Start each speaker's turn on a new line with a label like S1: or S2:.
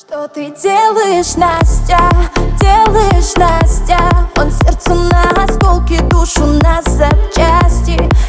S1: Что ты делаешь, Настя? Делаешь, Настя? Он сердце на осколки, душу на запчасти.